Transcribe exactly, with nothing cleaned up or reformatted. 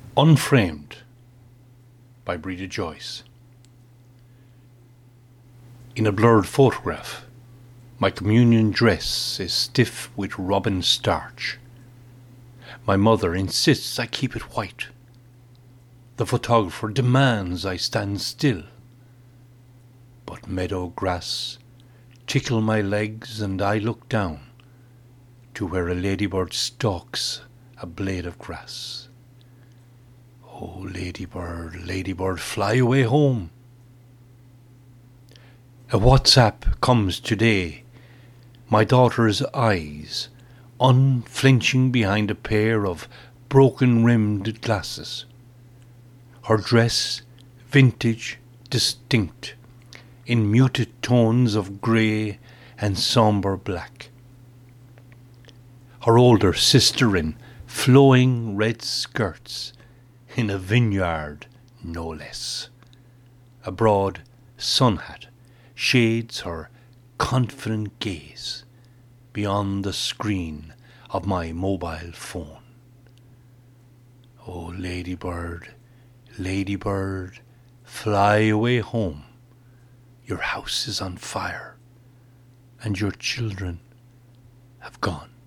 Unframed by Breda Joyce. In a blurred photograph, my communion dress is stiff with robin starch. My mother insists I keep it white. The photographer demands I stand still. But meadow grass tickle my legs and I look down to where a ladybird stalks a blade of grass. Oh, ladybird, ladybird, fly away home. A WhatsApp comes today. My daughter's eyes, unflinching behind a pair of broken-rimmed glasses. Her dress, vintage, distinct, in muted tones of grey and sombre black. Her older sister in flowing red skirts, in a vineyard, no less. A broad sun hat shades her confident gaze beyond the screen of my mobile phone. Oh, ladybird, ladybird, fly away home. Your house is on fire, and your children have gone.